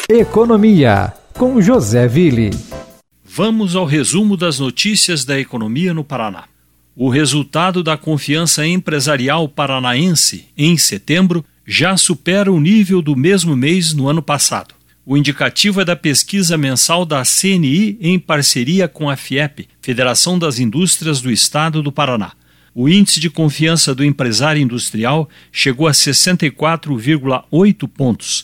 Economia, com José Ville. Vamos ao resumo das notícias da economia no Paraná. O resultado da confiança empresarial paranaense, em setembro, já supera o nível do mesmo mês no ano passado. O indicativo é da pesquisa mensal da CNI em parceria com a FIEP, Federação das Indústrias do Estado do Paraná. O índice de confiança do empresário industrial chegou a 64,8 pontos,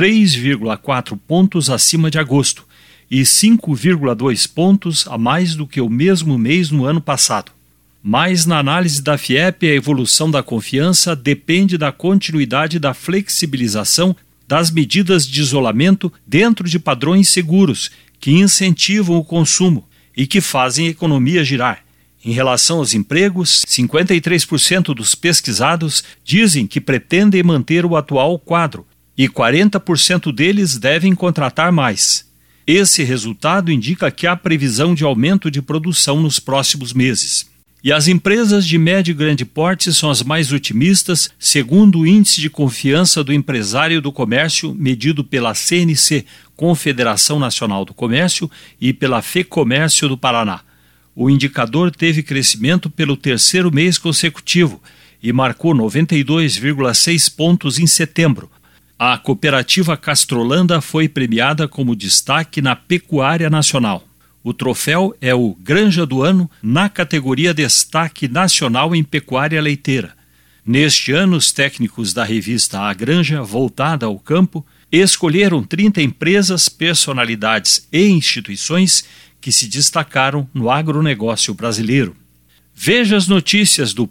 3,4 pontos acima de agosto e 5,2 pontos a mais do que o mesmo mês no ano passado. Mas na análise da FIEP, a evolução da confiança depende da continuidade da flexibilização das medidas de isolamento dentro de padrões seguros que incentivam o consumo e que fazem a economia girar. Em relação aos empregos, 53% dos pesquisados dizem que pretendem manter o atual quadro e 40% deles devem contratar mais. Esse resultado indica que há previsão de aumento de produção nos próximos meses. E as empresas de médio e grande porte são as mais otimistas, segundo o Índice de Confiança do Empresário do Comércio, medido pela CNC, Confederação Nacional do Comércio, e pela FEComércio do Paraná. O indicador teve crescimento pelo terceiro mês consecutivo e marcou 92,6 pontos em setembro. A cooperativa Castrolanda foi premiada como destaque na Pecuária Nacional. O troféu é o Granja do Ano na categoria Destaque Nacional em Pecuária Leiteira. Neste ano, os técnicos da revista A Granja, voltada ao campo, escolheram 30 empresas, personalidades e instituições que se destacaram no agronegócio brasileiro. Veja as notícias do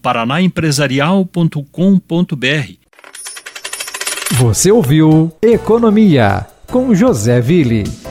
paranaempresarial.com.br. Você ouviu Economia, com José Ville.